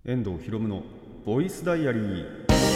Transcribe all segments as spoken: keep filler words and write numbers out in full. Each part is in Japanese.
遠藤ひろむのボイスダイアリー。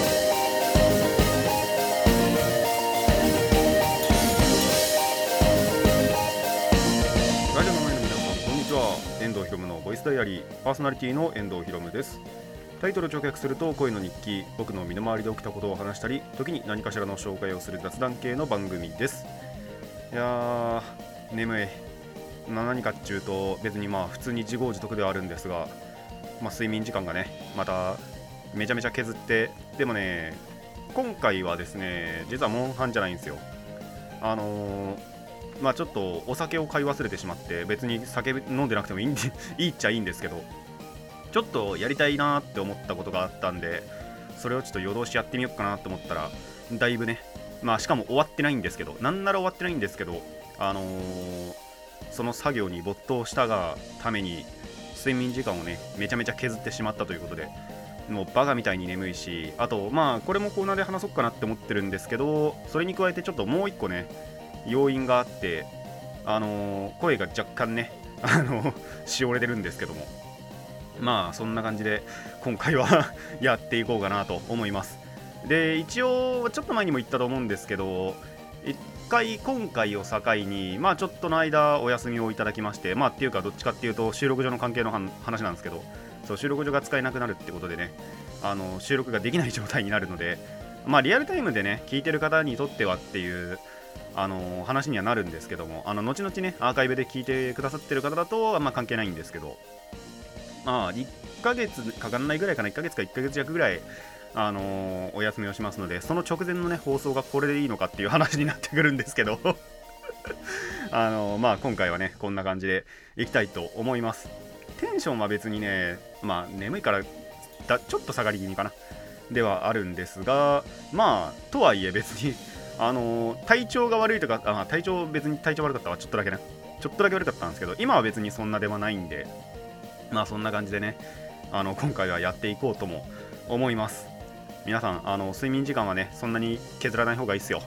ラジオの前の皆さんこんにちは。遠藤ひろむのボイスダイアリーパーソナリティの遠藤ひろむです。タイトルを直訳すると恋の日記、僕の身の回りで起きたことを話したり、時に何かしらの紹介をする雑談系の番組です。いやー眠い。何かっちゅうと別にまあ普通に自業自得ではあるんですが、まあ、睡眠時間がねまためちゃめちゃ削って、でもね今回はですね実はモンハンじゃないんですよ。あのー、まあちょっとお酒を買い忘れてしまって、別に酒飲んでなくてもいいんでいいっちゃいいんですけど、ちょっとやりたいなって思ったことがあったんで、それをちょっと夜通しやってみようかなと思ったら、だいぶね、まあしかも終わってないんですけど、なんなら終わってないんですけど、あのー、その作業に没頭したがために睡眠時間をねめちゃめちゃ削ってしまったということで、もうバカみたいに眠いし、あとまあこれもコーナーで話そうかなって思ってるんですけど、それに加えてちょっともう一個ね要因があって、あのー、声が若干ねあのしおれてるんですけども、まあそんな感じで今回はやっていこうかなと思います。で一応ちょっと前にも言ったと思うんですけど、一回今回を境にまあちょっとの間お休みをいただきまして、まあっていうかどっちかっていうと収録上の関係の話なんですけど、そう収録上が使えなくなるってことでね、あの収録ができない状態になるので、まあリアルタイムでね聞いてる方にとってはっていうあの話にはなるんですけども、あの後々ねアーカイブで聞いてくださってる方だとあんま関係ないんですけど、まあいっかげつかかんないぐらいかな、いっかげつかいっかげつ弱ぐらいあのー、お休みをしますので、その直前のね放送がこれでいいのかっていう話になってくるんですけどあのー、まあ今回はねこんな感じでいきたいと思います。テンションは別にね、まあ眠いからだちょっと下がり気味かなではあるんですが、まあとはいえ別にあのー、体調が悪いとか、あ体調別に体調悪かったわちょっとだけねちょっとだけ悪かったんですけど、今は別にそんなではないんで、まあそんな感じでねあの今回はやっていこうとも思います。皆さんあの睡眠時間はねそんなに削らない方がいいっすよ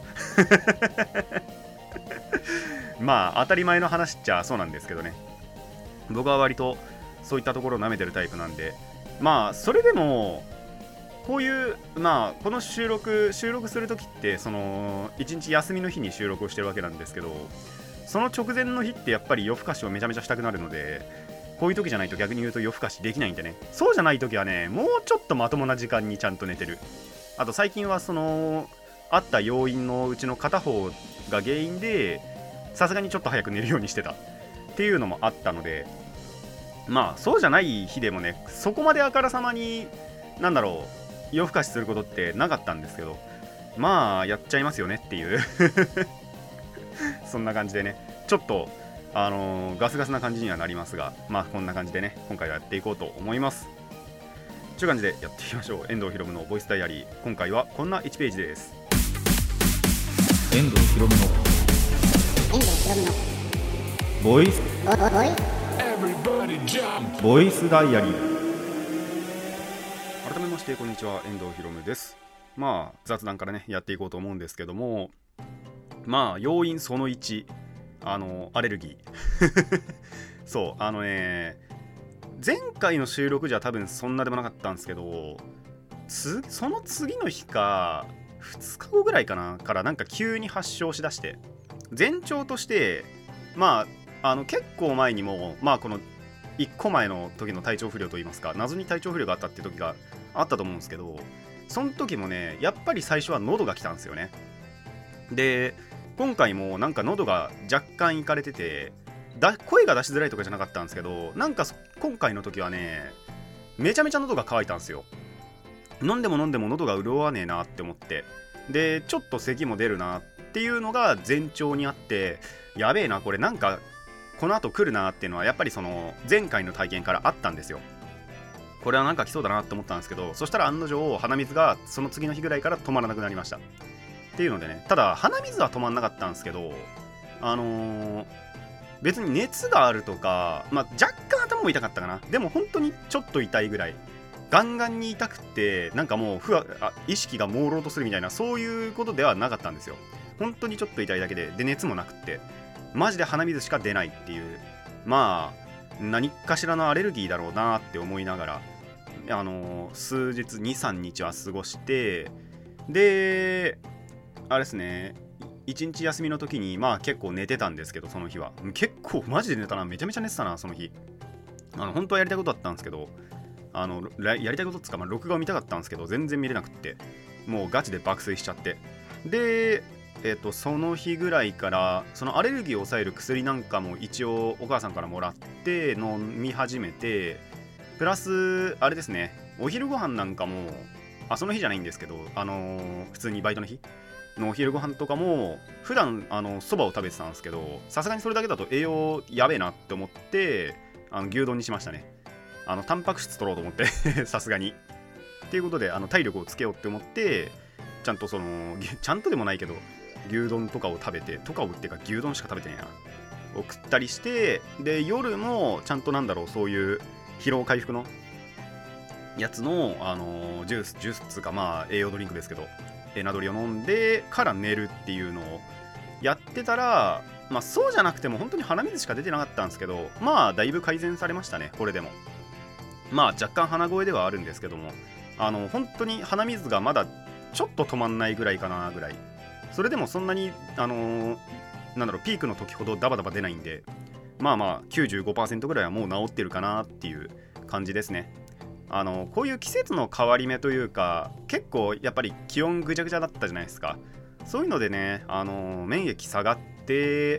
まあ当たり前の話っちゃそうなんですけどね、僕は割とそういったところを舐めてるタイプなんで、まあそれでもこういうまあこの収録収録するときってそのいちにち休みの日に収録をしてるわけなんですけど、その直前の日ってやっぱり夜更かしをめちゃめちゃしたくなるので、こういう時じゃないと逆に言うと夜更かしできないんでね、そうじゃない時はねもうちょっとまともな時間にちゃんと寝てる。あと最近はそのあった要因のうちの片方が原因でさすがにちょっと早く寝るようにしてたっていうのもあったので、まあそうじゃない日でもねそこまであからさまになんだろう夜更かしすることってなかったんですけど、まあやっちゃいますよねっていうそんな感じでねちょっとあのー、ガスガスな感じにはなりますが、まあこんな感じでね今回はやっていこうと思います。という感じでやっていきましょう。遠藤ひろむのボイスダイアリー、今回はこんないちページです。遠藤ひろむのボイスボイスダイアリー。改めましてこんにちは、遠藤ひろむです。まあ雑談からねやっていこうと思うんですけども、まあ要因そのいち、あのアレルギーそうあのね前回の収録じゃ多分そんなでもなかったんですけど、つその次の日かふつかごぐらいかなからなんか急に発症しだして、前兆としてまああの結構前にもまあこのいっこまえの時の体調不良といいますか、謎に体調不良があったっていう時があったと思うんですけど、その時もねやっぱり最初は喉が来たんですよね。で今回もなんか喉が若干いかれてて、だ声が出しづらいとかじゃなかったんですけど、なんか今回の時はねめちゃめちゃ喉が渇いたんですよ。飲んでも飲んでも喉が潤わねえなって思って、でちょっと咳も出るなっていうのが前兆にあって、やべえなこれなんかこの後来るなっていうのはやっぱりその前回の体験からあったんですよ。これはなんか来そうだなって思ったんですけど、そしたら案の定鼻水がその次の日ぐらいから止まらなくなりましたっていうのでね、ただ鼻水は止まんなかったんですけど、あのー、別に熱があるとか、まあ、若干頭も痛かったかな、でも本当にちょっと痛いぐらい、ガンガンに痛くってなんかもうふわあ意識が朦朧とするみたいなそういうことではなかったんですよ。本当にちょっと痛いだけで、で熱もなくってマジで鼻水しか出ないっていう、まあ何かしらのアレルギーだろうなって思いながらあの数日 にさんにちは過ごして、であれですね、いちにち休みの時にまあ結構寝てたんですけど、その日は結構マジで寝たな、めちゃめちゃ寝てたなその日。あの本当はやりたいことだったんですけど、あのやりたいことっつうか、まあ、録画を見たかったんですけど全然見れなくって、もうガチで爆睡しちゃって、でえっとその日ぐらいからそのアレルギーを抑える薬なんかも一応お母さんからもらって飲み始めて、プラスあれですね、お昼ご飯なんかも、あその日じゃないんですけど、あのー、普通にバイトの日のお昼ご飯とかも普段あのそばを食べてたんですけど、さすがにそれだけだと栄養やべえなって思って、あの牛丼にしましたね。あのタンパク質取ろうと思ってさすがにっていうことで、あの体力をつけようって思って、ちゃんとそのちゃんとでもないけど牛丼とかを食べて、とかをっていうか牛丼しか食べてないなを食ったりして、で夜もちゃんとなんだろう、そういう疲労回復のやつの、あのー、ジュースジュースっつうか、まあ栄養ドリンクですけど、エナドリを飲んでから寝るっていうのをやってたら、まあそうじゃなくても本当に鼻水しか出てなかったんですけど、まあだいぶ改善されましたね。これでもまあ若干鼻声ではあるんですけども、あの本当に鼻水がまだちょっと止まんないぐらいかなぐらい。それでもそんなにあのー、なんだろう、ピークの時ほどダバダバ出ないんで、まあまあ きゅうじゅうごパーセント ぐらいはもう治ってるかなっていう感じですね。あのこういう季節の変わり目というか、結構やっぱり気温ぐちゃぐちゃだったじゃないですか。そういうのでね、あの免疫下がって、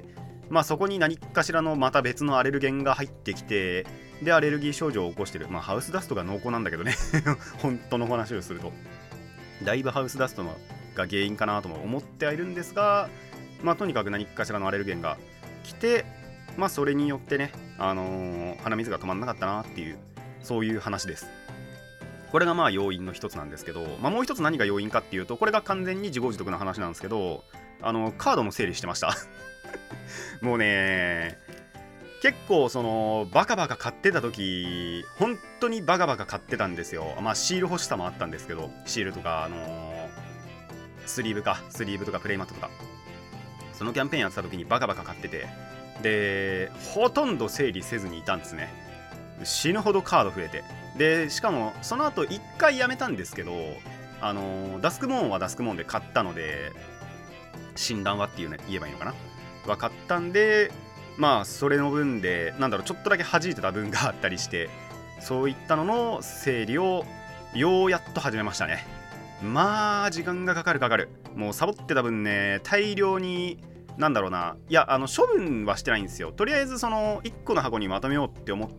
まあそこに何かしらのまた別のアレルゲンが入ってきて、でアレルギー症状を起こしてる。まあハウスダストが濃厚なんだけどね本当の話をするとだいぶハウスダストのが原因かなとも思ってはいるんですが、まあとにかく何かしらのアレルゲンが来て、まあそれによってね、あのー、鼻水が止まんなかったなっていう、そういう話です。これがまあ要因の一つなんですけど、まあ、もう一つ何が要因かっていうと、これが完全に自業自得な話なんですけど、あのカードの整理してましたもうね、結構そのバカバカ買ってた時、本当にバカバカ買ってたんですよ。まあシール欲しさもあったんですけど、シールとかあのー、スリーブかスリーブとかプレイマットとか、そのキャンペーンやってた時にバカバカ買ってて、でほとんど整理せずにいたんですね。死ぬほどカード増えて、でしかもその後いっかいやめたんですけど、あのー、ダスクモーンはダスクモーンで買ったので、診断はっていう、ね、言えばいいのかなは買ったんで、まあそれの分でなんだろう、ちょっとだけ弾いてた分があったりして、そういったのの整理をようやっと始めましたね。まあ時間がかかるかかる。もうサボってた分ね、大量になんだろうな、いやあの処分はしてないんですよ。とりあえずそのいっこの箱にまとめようって思って、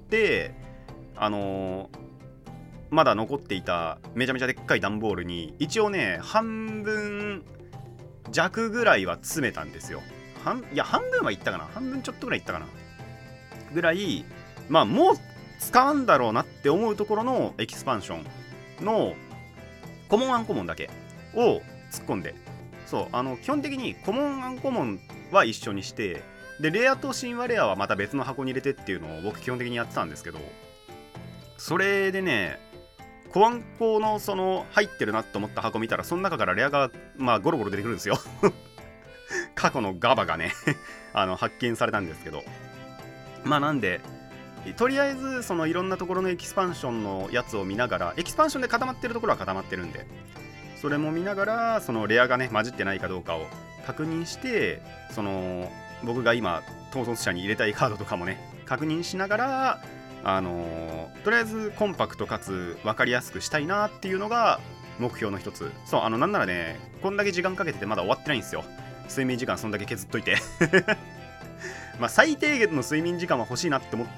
あのー、まだ残っていためちゃめちゃでっかい段ボールに一応ね、半分弱ぐらいは詰めたんですよ。半いや半分はいったかな、半分ちょっとぐらいいったかなぐらい、まあもう使うんだろうなって思うところのエキスパンションのコモンアンコモンだけを突っ込んで、そうあの基本的にコモンアンコモンは一緒にして、でレアと神話レアはまた別の箱に入れてっていうのを僕基本的にやってたんですけど、それでね、コアンコのその入ってるなと思った箱見たら、その中からレアがまあゴロゴロ出てくるんですよ過去のガバがねあの発見されたんですけど、まあなんでとりあえずそのいろんなところのエキスパンションのやつを見ながら、エキスパンションで固まってるところは固まってるんで、それも見ながらそのレアがね混じってないかどうかを確認して、その僕が今統率者に入れたいカードとかもね確認しながら、あのー、とりあえずコンパクトかつ分かりやすくしたいなっていうのが目標の一つ。そう、あのなんならね、こんだけ時間かけててまだ終わってないんですよ。睡眠時間そんだけ削っといてまあ最低限の睡眠時間は欲しいなって思って、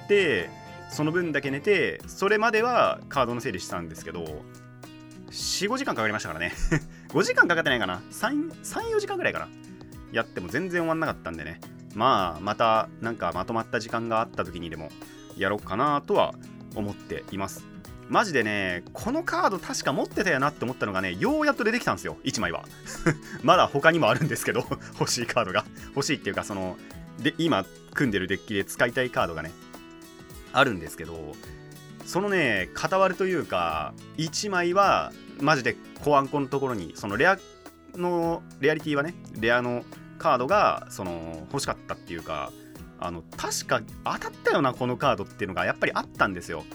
その分だけ寝て、それまではカードの整理したんですけど、よん、ごじかんかかりましたからねごじかんかかってないかな、さん、よじかんぐらいかな、やっても全然終わんなかったんでね、まあまたなんかまとまった時間があった時にでもやろうかなとは思っています。マジでね、このカード確か持ってたよなって思ったのがね、ようやっと出てきたんですよ、いちまいはまだ他にもあるんですけど欲しいカードが欲しいっていうか、そので今組んでるデッキで使いたいカードがねあるんですけど、そのね片割れというかいちまいはマジでコアンコのところに、そのレアのレアリティはね、レアのカードがその欲しかったっていうか、あの確か当たったよなこのカードっていうのがやっぱりあったんですよ。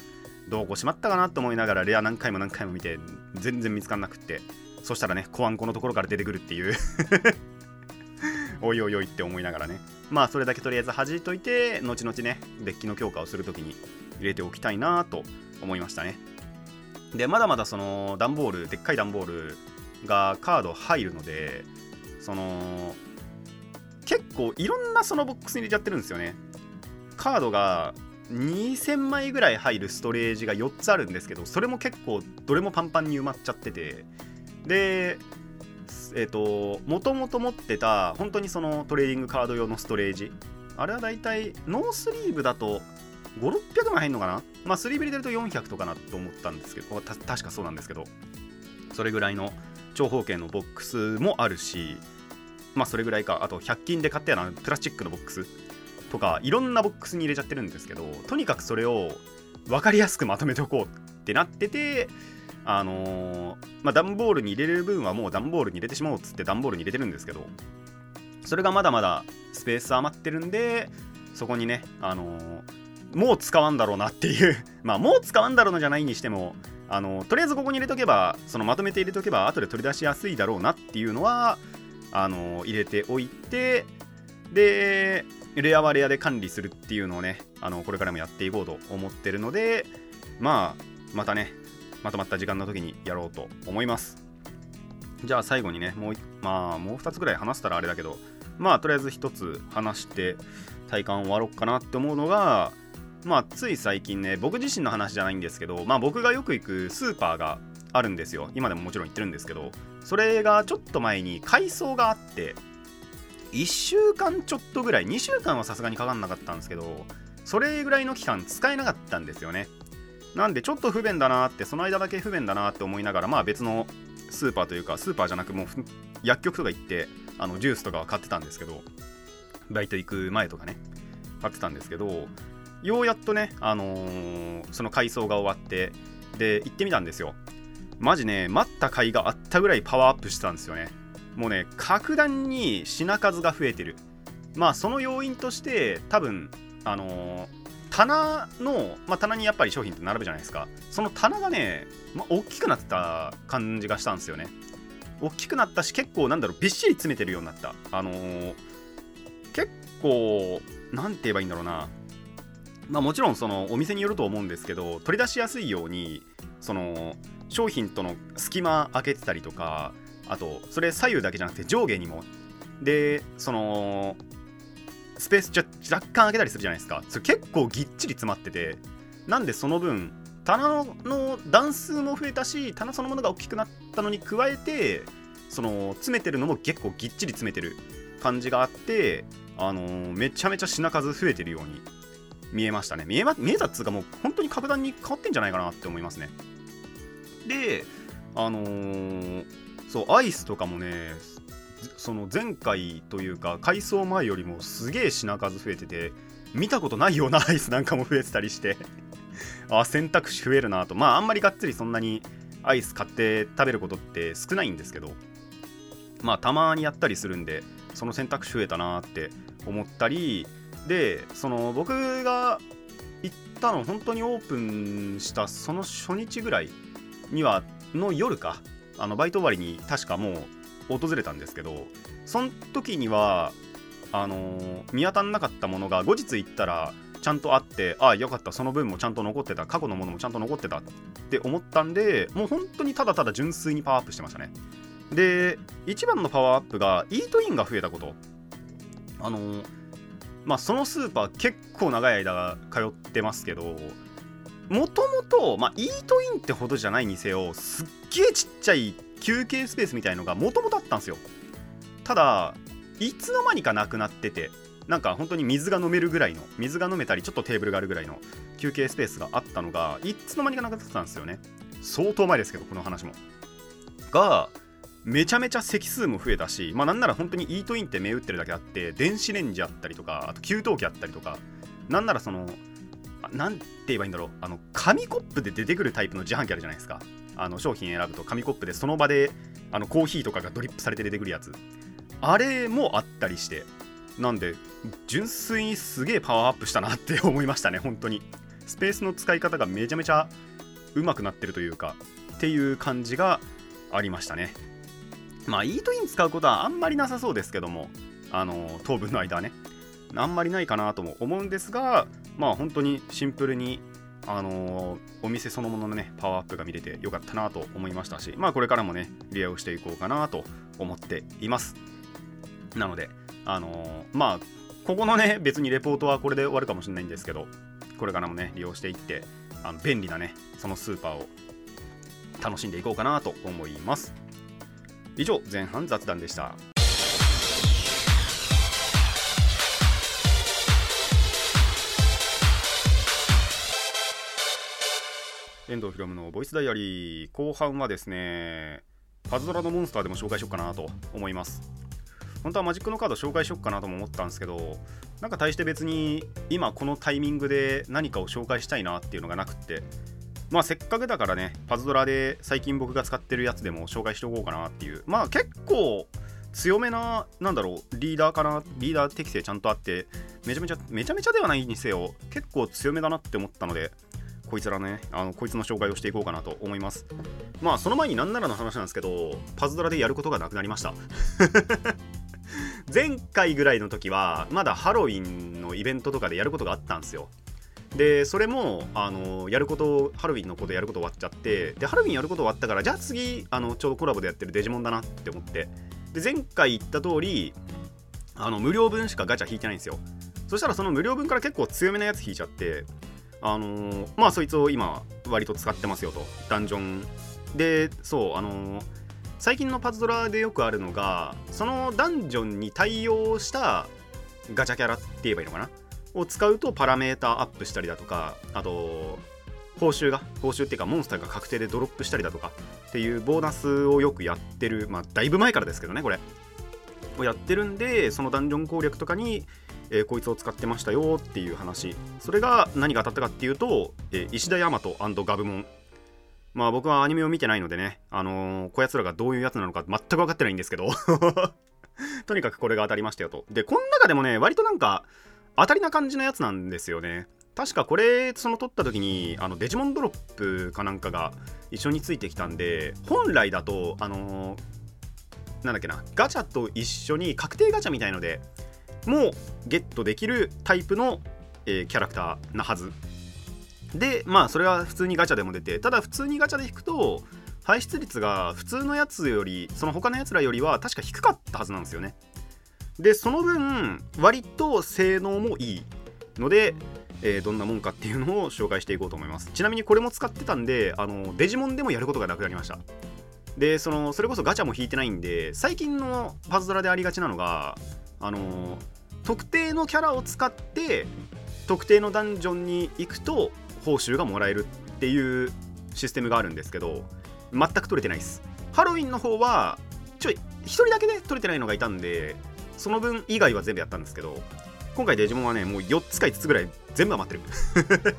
どこしまったかなと思いながらレア何回も何回も見て全然見つかんなくって、そしたらねコアンコのところから出てくるっていうおいおいおいって思いながらね、まあそれだけとりあえず弾いといて後々ねデッキの強化をするときに入れておきたいなと思いましたね。でまだまだその段ボールでっかい段ボールがカード入るので、その結構いろんなそのボックスに入れちゃってるんですよね。カードがにせんまいぐらい入るストレージがよっつあるんですけど、それも結構どれもパンパンに埋まっちゃってて、でえっともともと持ってた本当にそのトレーディングカード用のストレージ、あれはだいたいノースリーブだとごひゃくろっぴゃくまい入るのかな、まあスリーブ入れるとよんひゃくとかなと思ったんですけど、た確かそうなんですけど、それぐらいの長方形のボックスもあるし、まあそれぐらいか、あとひゃく均で買ったようなプラスチックのボックスとかいろんなボックスに入れちゃってるんですけど、とにかくそれを分かりやすくまとめておこうってなってて、あのー、まあ段ボールに入れれる分はもう段ボールに入れてしまおうっつって段ボールに入れてるんですけど、それがまだまだスペース余ってるんで、そこにね、あのー、もう使わんだろうなっていうまあもう使わんだろうなじゃないにしても、あのー、とりあえずここに入れとけば、そのまとめて入れとけば後で取り出しやすいだろうなっていうのはあのー、入れておいて、でレアはレアで管理するっていうのをね、あのこれからもやっていこうと思ってるので、まあまたねまとまった時間の時にやろうと思います。じゃあ最後にねもうまあもうふたつぐらい話したらあれだけど、まあとりあえずひとつ話して体感終わろうかなって思うのが、まあつい最近ね、僕自身の話じゃないんですけど、まあ僕がよく行くスーパーがあるんですよ。今でももちろん行ってるんですけど、それがちょっと前に改装があって、いっしゅうかんちょっとぐらい、にしゅうかんはさすがにかかんなかったんですけど、それぐらいの期間使えなかったんですよね。なんでちょっと不便だなって、その間だけ不便だなって思いながら、まあ別のスーパーというか、スーパーじゃなくもう薬局とか行ってあのジュースとかは買ってたんですけど、バイト行く前とかね買ってたんですけど、ようやっとね、あのー、その改装が終わってで行ってみたんですよ。マジね、待った甲斐があったぐらいパワーアップしてたんですよね。もうね、格段に品数が増えてる。まあその要因として多分あのー、棚の、まあ、棚にやっぱり商品って並ぶじゃないですか。その棚がね、まあ、大きくなった感じがしたんですよね。大きくなったし、結構なんだろう、びっしり詰めてるようになった。あのー、結構なんて言えばいいんだろうな。まあもちろんそのお店によると思うんですけど、取り出しやすいようにその商品との隙間開けてたりとか、あとそれ左右だけじゃなくて上下にもで、そのスペースちょ若干開けたりするじゃないですか。それ結構ぎっちり詰まってて、なんでその分棚 の, の段数も増えたし、棚そのものが大きくなったのに加えて、その詰めてるのも結構ぎっちり詰めてる感じがあって、あのー、めちゃめちゃ品数増えてるように見えましたね。見えま見えたっつうか、もう本当に格段に変わってんじゃないかなって思いますね。で、あのー、そうアイスとかもね、その前回というか改装前よりもすげえ品数増えてて、見たことないようなアイスなんかも増えてたりしてあ、選択肢増えるなと。まああんまりがっつりそんなにアイス買って食べることって少ないんですけど、まあたまにやったりするんで、その選択肢増えたなって思ったりで、その僕が行ったの本当にオープンしたその初日ぐらいにはの夜か、あのバイト終わりに確かもう訪れたんですけど、その時にはあのー、見当たんなかったものが後日行ったらちゃんとあって、ああよかった、その分もちゃんと残ってた、過去のものもちゃんと残ってたって思ったんで、もう本当にただただ純粋にパワーアップしてましたね。で、一番のパワーアップがイートインが増えたこと。あのー、まあそのスーパー結構長い間通ってますけど、もともとまあイートインってほどじゃないにせよ、すっげえちっちゃい休憩スペースみたいのがもともとあったんですよ。ただいつの間にかなくなってて、なんか本当に水が飲めるぐらいの、水が飲めたりちょっとテーブルがあるぐらいの休憩スペースがあったのがいつの間にかなくなってたんですよね。相当前ですけど、この話もがめちゃめちゃ席数も増えたし、まあなんなら本当にイートインって銘打ってるだけあって、電子レンジあったりとか、あと給湯器あったりとか、なんならそのなんて言えばいいんだろう、あの紙コップで出てくるタイプの自販機あるじゃないですか。あの商品選ぶと紙コップでその場であのコーヒーとかがドリップされて出てくるやつ、あれもあったりして、なんで純粋にすげえパワーアップしたなって思いましたね。本当にスペースの使い方がめちゃめちゃ上手くなってるというかっていう感じがありましたね。まあイートイン使うことはあんまりなさそうですけども、あの当分の間はねあんまりないかなとも思うんですが、まあ本当にシンプルにあのー、お店そのもののねパワーアップが見れてよかったなと思いましたし、まあこれからもね利用していこうかなと思っています。なのであのー、まあここのね別にレポートはこれで終わるかもしれないんですけど、これからもね利用していってあの便利なねそのスーパーを楽しんでいこうかなと思います。以上前半雑談でした。遠藤ひろむのボイスダイアリー後半はですね、パズドラのモンスターでも紹介しようかなと思います。本当はマジックのカード紹介しようかなとも思ったんですけど、なんか大して別に今このタイミングで何かを紹介したいなっていうのがなくって、まあせっかくだからねパズドラで最近僕が使ってるやつでも紹介しておこうかなっていう、まあ結構強めな、なんだろう、リーダーかな、リーダー適性ちゃんとあってめちゃめちゃめちゃめちゃではないにせよ結構強めだなって思ったので、こいつらね、あのこいつの紹介をしていこうかなと思います。まあその前になんならの話なんですけど、パズドラでやることがなくなりました前回ぐらいの時はまだハロウィンのイベントとかでやることがあったんですよ。でそれもあのやることハロウィンのことやること終わっちゃって、でハロウィンやること終わったから、じゃあ次あのちょうどコラボでやってるデジモンだなって思って、で前回言った通りあの無料分しかガチャ引いてないんですよ。そしたらその無料分から結構強めなやつ引いちゃって、あのー、まあそいつを今割と使ってますよと。ダンジョンで、そうあのー、最近のパズドラでよくあるのが、そのダンジョンに対応したガチャキャラって言えばいいのかなを使うとパラメータアップしたりだとか、あと報酬が報酬っていうかモンスターが確定でドロップしたりだとかっていうボーナスをよくやってる、まあだいぶ前からですけどねこれをやってるんで、そのダンジョン攻略とかにえー、こいつを使ってましたよっていう話。それが何が当たったかっていうと、えー、石田大和&ガブモン。まあ僕はアニメを見てないのでね、あのー、こやつらがどういうやつなのか全く分かってないんですけどとにかくこれが当たりましたよと。でこの中でもね割となんか当たりな感じのやつなんですよね。確かこれその取った時にあのデジモンドロップかなんかが一緒についてきたんで、本来だとあのー、なんだっけな、ガチャと一緒に確定ガチャみたいのでもうゲットできるタイプの、えー、キャラクターなはずで、まあそれは普通にガチャでも出て、ただ普通にガチャで引くと排出率が普通のやつより、その他のやつらよりは確か低かったはずなんですよね。でその分割と性能もいいので、えー、どんなもんかっていうのを紹介していこうと思います。ちなみにこれも使ってたんで、あのデジモンでもやることがなくなりました。でそのそれこそガチャも引いてないんで、最近のパズドラでありがちなのがあのー、特定のキャラを使って特定のダンジョンに行くと報酬がもらえるっていうシステムがあるんですけど、全く取れてないです。ハロウィンの方はちょいひとりだけで取れてないのがいたんで、その分以外は全部やったんですけど、今回デジモンはねもうよっつかいつつぐらい全部余ってる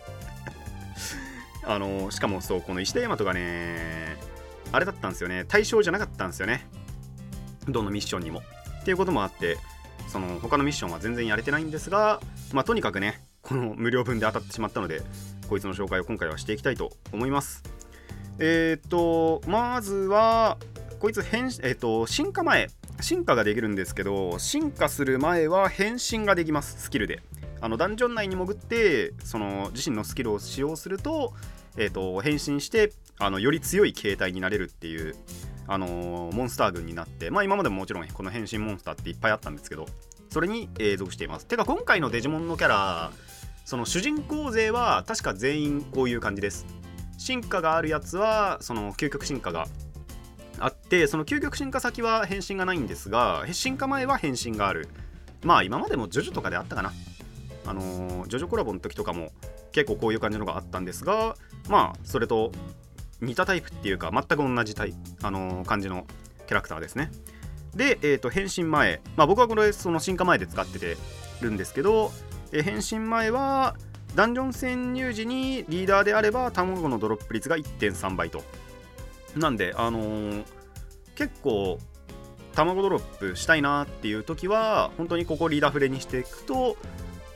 あのー、しかもそうこの石田大和がねあれだったんですよね、対象じゃなかったんですよね、どのミッションにもっていうこともあって、その他のミッションは全然やれてないんですが、まあとにかくねこの無料分で当たってしまったので、こいつの紹介を今回はしていきたいと思います。えー、っとまずはこいつ変、えー、っと進化前進化ができるんですけど、進化する前は変身ができます。スキルであのダンジョン内に潜ってその自身のスキルを使用すると、えー、っと変身してあのより強い形態になれるっていうあのー、モンスター群になって、まあ今までももちろんこの変身モンスターっていっぱいあったんですけど、それに、えー、属しています。てか今回のデジモンのキャラ、その主人公勢は確か全員こういう感じです。進化があるやつはその究極進化があって、その究極進化先は変身がないんですが、進化前は変身がある。まあ今までもジョジョとかであったかな、あのー、ジョジョコラボの時とかも結構こういう感じのがあったんですが、まあそれと似たタイプっていうか全く同じタイプ、あのー、感じのキャラクターですね。で、えー、と変身前、まあ、僕はこれその進化前で使っててるんですけど、えー、変身前はダンジョン潜入時にリーダーであれば卵のドロップ率が いってんさん 倍と。なんで、あのー、結構卵ドロップしたいなっていう時は本当にここリーダーフレにしていくと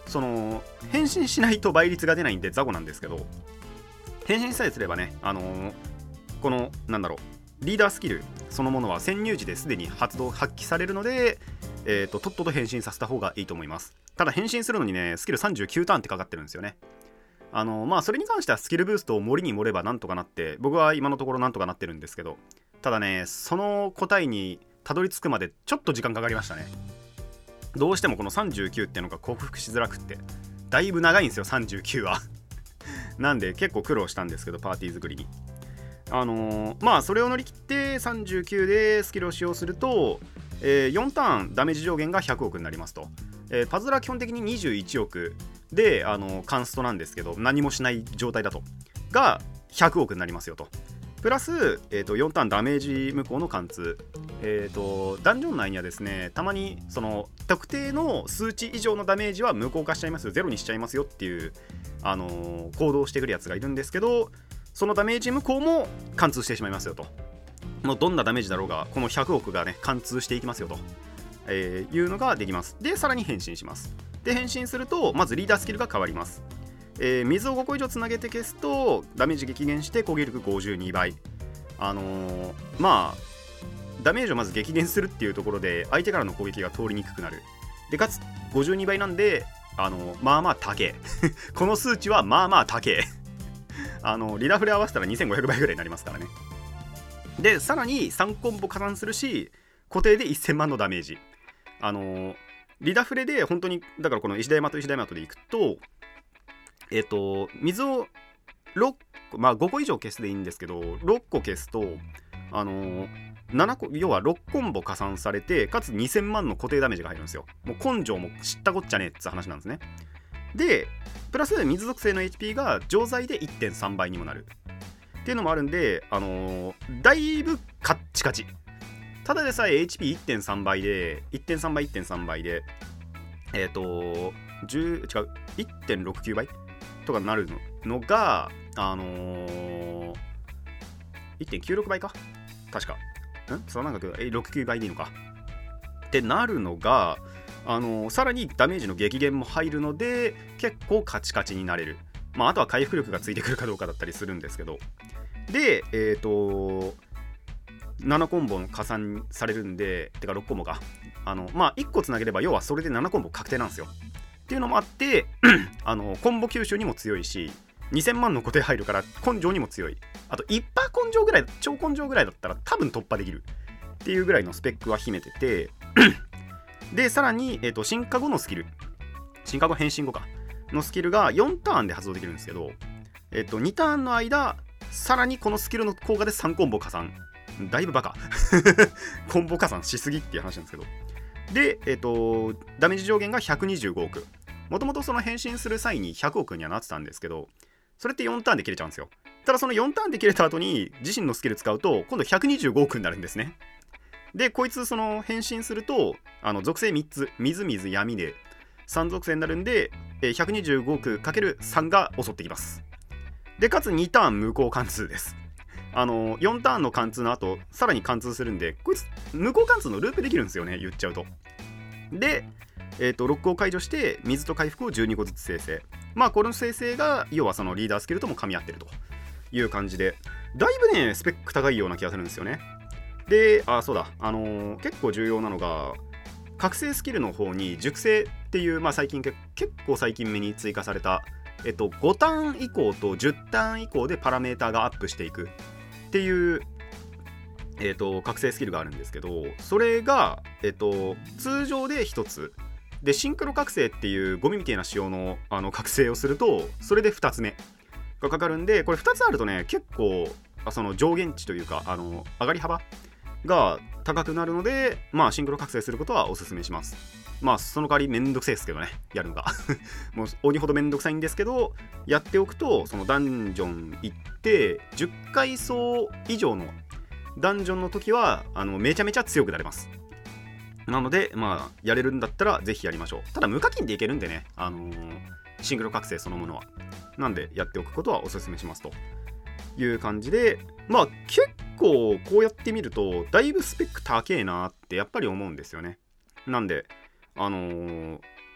その変身しないと倍率が出ないんで雑魚なんですけど、変身さえすればね、あのー、このなんだろうリーダースキルそのものは潜入時ですでに発動発揮されるので、えーと、とっとと変身させた方がいいと思います。ただ変身するのにねスキルさんじゅうきゅうターンってかかってるんですよね。あのー、まあそれに関してはスキルブーストを盛りに盛ればなんとかなって、僕は今のところなんとかなってるんですけど、ただねその答えにたどり着くまでちょっと時間かかりましたね。どうしてもこのさんじゅうきゅうっていうのが克服しづらくって、だいぶ長いんですよさんじゅうきゅうはなんで結構苦労したんですけど、パーティー作りにあのー、まあそれを乗り切ってさんじゅうきゅうでスキルを使用すると、えー、よんターンダメージ上限がひゃくおくになりますと、えー、パズルは基本的ににじゅういちおくで、あのー、カンストなんですけど、何もしない状態だとがひゃくおくになりますよと、プラス、えー、とよんターンダメージ無効の貫通、えー、とダンジョン内にはですね、たまにその特定の数値以上のダメージは無効化しちゃいますよ、ゼロにしちゃいますよっていう、あのー、行動をしてくるやつがいるんですけど、そのダメージ無効も貫通してしまいますよと、もうどんなダメージだろうがこのひゃくおくがね貫通していきますよと、えー、いうのができます。でさらに変身します。で変身するとまずリーダースキルが変わります。えー、水をごこ以上つなげて消すとダメージ激減して攻撃力ごじゅうにばい、あのー、まあダメージをまず激減するっていうところで相手からの攻撃が通りにくくなる。でかつごじゅうにばいなんで、あのー、まあまあ高えこの数値はまあまあ高えあのリダフレ合わせたらにせんごひゃくばいぐらいになりますからね。でさらにさんコンボ加算するし、固定でせんまんのダメージ、あのー、リダフレで本当にだからこの石田山と石田山とでいくと、えっ、ー、と水をろっこ、まあごこ以上消すでいいんですけど、ろっこ消すとあのー、ななこ、要はろっコンボ加算されて、かつにせんまんの固定ダメージが入るんですよ。もう根性も知ったこっちゃねえって話なんですね。でプラス水属性の エイチピー が錠剤で いってんさんばいにもなるっていうのもあるんで、あのー、だいぶカッチカチ。ただでさえ エイチピーいってんさん 倍で いってんさん 倍 いってんさん 倍でえっ、ー、とじゅう違う いってんろくきゅう 倍とかになるのが、あのー、いってんきゅうろく 倍か確かんそのなんかろくじゅうきゅうばいでいいのかってなるのが、あのー、さらにダメージの激減も入るので結構カチカチになれる。まああとは回復力がついてくるかどうかだったりするんですけど、でえっ、ー、とななコンボ加算されるんで、てかろっコンボか、あのまあいっこつなげれば要はそれでななコンボ確定なんですよっていうのもあってあのコンボ吸収にも強いし、にせんまんの固定入るから根性にも強い。あと いちパーセント 根性ぐらい、超根性ぐらいだったら多分突破できるっていうぐらいのスペックは秘めててでさらに、えー、と進化後のスキル、進化後変身後かのスキルがよんターンで発動できるんですけど、えー、とにターンの間さらにこのスキルの効果でさんコンボ加算、だいぶバカコンボ加算しすぎっていう話なんですけど、で、えー、とダメージ上限がひゃくにじゅうごおく、もともとその変身する際にひゃくおくにはなってたんですけど、それってよんターンで切れちゃうんですよ。ただそのよんターンで切れた後に自身のスキル使うと今度ひゃくにじゅうごおくになるんですね。でこいつその変身するとあの属性みっつ、水水闇でさん属性になるんで、えー、ひゃくにじゅうごおくかけるさんが襲ってきます。でかつにターン無効貫通です。あのよんターンの貫通の後さらに貫通するんで、こいつ無効貫通のループできるんですよね、言っちゃうと。で、えー、とロックを解除して水と回復をじゅうにこずつ生成。まあこの生成が要はそのリーダースキルとも噛み合ってるという感じで、だいぶねスペック高いような気がするんですよね。で、あそうだ、あのー、結構重要なのが覚醒スキルの方に熟成っていう、まあ最近結構最近目に追加された、えっと、ごターン以降とじゅうターン以降でパラメーターがアップしていくっていう、えっと、覚醒スキルがあるんですけど、それが、えっと、通常でひとつで、シンクロ覚醒っていうゴミみたいな仕様の、あの覚醒をするとそれでふたつめがかかるんで、これふたつあるとね結構その上限値というかあの上がり幅が高くなるので、まあシンクロ覚醒することはおすすめします。まあその代わりめんどくせえですけどね、やるのがもう鬼ほどめんどくさいんですけど、やっておくとそのダンジョン行ってじゅっかい走以上のダンジョンの時はあのめちゃめちゃ強くなれます。なのでまあやれるんだったらぜひやりましょう。ただ無課金でいけるんでね、あのー、シンクロ覚醒そのものはなんでやっておくことはおすすめしますという感じで、まあ結構こうやってみるとだいぶスペック高えなってやっぱり思うんですよね。なんであのー、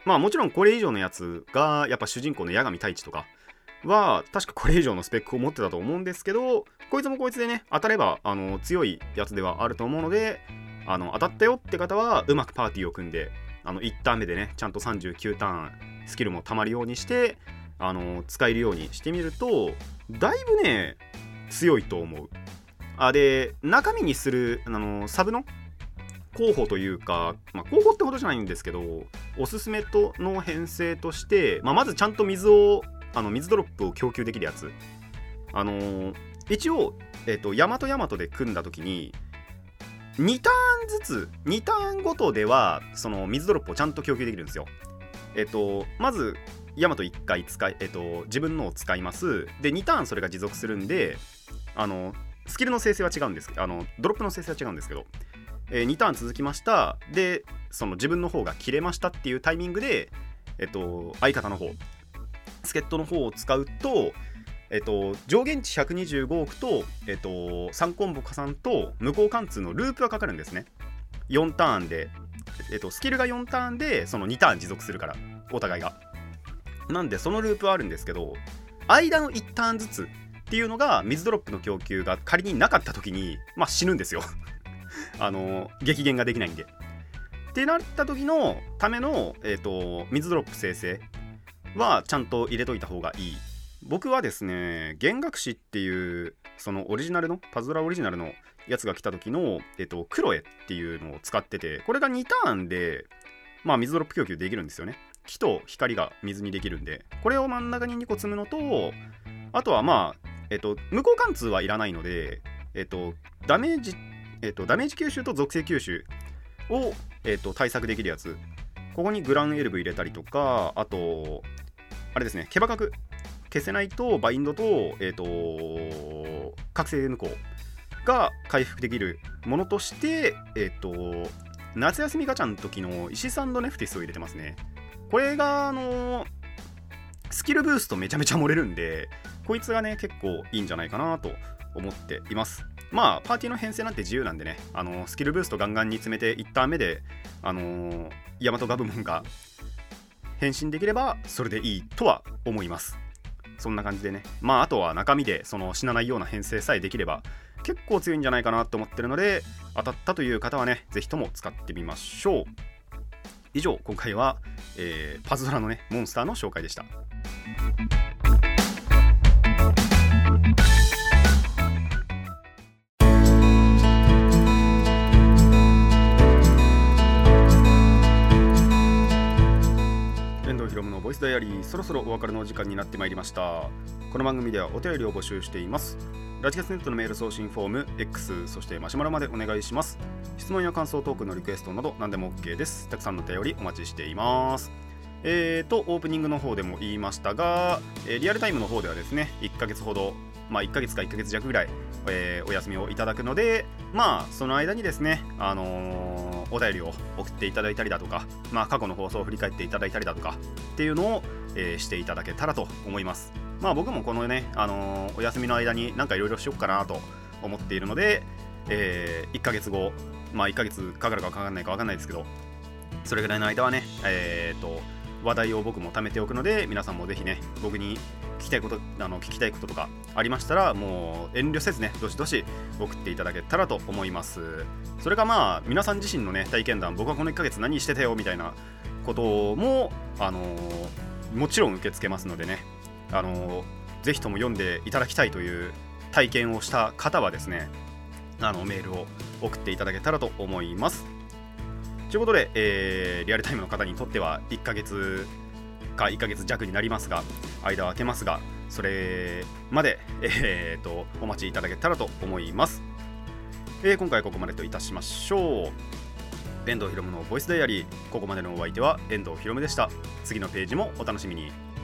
まあもちろんこれ以上のやつがやっぱ主人公の八神太一とかは確かこれ以上のスペックを持ってたと思うんですけど、こいつもこいつでね当たればあの強いやつではあると思うので、あの当たったよって方はうまくパーティーを組んで、あのいちターン目でねちゃんとさんじゅうきゅうターンスキルもたまるようにしてあの使えるようにしてみるとだいぶね強いと思う。あで中身にするあのサブの候補というか、まあ、候補ってほどじゃないんですけど、おすすめとの編成として、まあ、まずちゃんと水をあの水ドロップを供給できるやつ、あのー、一応、えーと、ヤマトヤマトで組んだ時ににターンずつにターンごとではその水ドロップをちゃんと供給できるんですよ。えっ、ー、とまずヤマトいっかい使い、えーと、自分のを使います。でにターンそれが持続するんで、あのスキルの生成は違うんですけど、あのドロップの生成は違うんですけど、えー、にターン続きました。でその自分の方が切れましたっていうタイミングで、えっ、ー、と相方の方助っ人の方を使うと、えっと、上限値ひゃくにじゅうごおくと、えっと、さんコンボ加算と無効貫通のループがかかるんですね。よんターンで、えっと、スキルがよんターンでそのにターン持続するから、お互いが。なんでそのループはあるんですけど、間のいちターンずつっていうのが水ドロップの供給が仮になかった時に、まあ、死ぬんですよあの激減ができないんで。ってなった時のための、えっと、水ドロップ生成はちゃんと入れといた方がいい。僕はですね、弦楽師っていうそのオリジナルのパズドラオリジナルのやつが来た時の、えっと、クロエっていうのを使ってて、これがにターンで、まあ、水ドロップ供給できるんですよね。火と光が水にできるんで、これを真ん中ににこ積むのと、あとはまあ、えっと、無効貫通はいらないので、えっと、ダメージ、えっと、ダメージ吸収と属性吸収を、えっと、対策できるやつ。ここにグランエルブ入れたりとか、あと、あれですね、ケバ角消せないとバインドと、えっと、覚醒無効が回復できるものとして、えっと、夏休みガチャの時の石サンドネフティスを入れてますね。これが、あの、スキルブーストめちゃめちゃ盛れるんで、こいつがね、結構いいんじゃないかなと思っています。まあ、パーティーの編成なんて自由なんでね、あのスキルブーストガンガンに詰めていちターン目で、あのヤマトガブモンが変身できればそれでいいとは思います。そんな感じでね、まああとは中身でその死なないような編成さえできれば結構強いんじゃないかなと思ってるので、当たったという方はね、ぜひとも使ってみましょう。以上、今回は、えー、パズドラのねモンスターの紹介でした。ボイスダイアリー、そろそろお別れのお時間になってまいりました。この番組ではお便りを募集しています。ラジキャスネットのメール送信フォーム X、 そしてマシュマロまでお願いします。質問や感想、トークのリクエストなど何でも OK です。たくさんのお便りお待ちしています。えーとオープニングの方でも言いましたが、えー、リアルタイムの方ではですね、いっかげつほど、まあいっかげつかいっかげつ弱ぐらい、えー、お休みをいただくので、まあその間にですね、あのー、お便りを送っていただいたりだとか、まあ過去の放送を振り返っていただいたりだとかっていうのを、えー、していただけたらと思います。まあ僕もこのね、あのー、お休みの間になんかいろいろしよっかなと思っているので、えー、いっかげつご、まあいっかげつかかるかかかんないか分かんないですけど、それぐらいの間はね、えーと話題を僕も貯めておくので、皆さんもぜひね、僕に聞きたいこと、あの聞きたいこととかありましたら、もう遠慮せずね、どしどし送っていただけたらと思います。それがまあ皆さん自身のね体験談、僕はこのいっかげつ何してたよみたいなことも、あのー、もちろん受け付けますのでね、あのー、ぜひとも読んでいただきたいという体験をした方はですね、あのメールを送っていただけたらと思います。ということで、えー、リアルタイムの方にとってはいっかげつかいっかげつ弱になりますが、間を空けますが、それまで、えー、とお待ちいただけたらと思います。えー、今回はここまでといたしましょう。遠藤ひろむのボイスダイアリー、ここまでのお相手は遠藤ひろむでした。次のページもお楽しみに。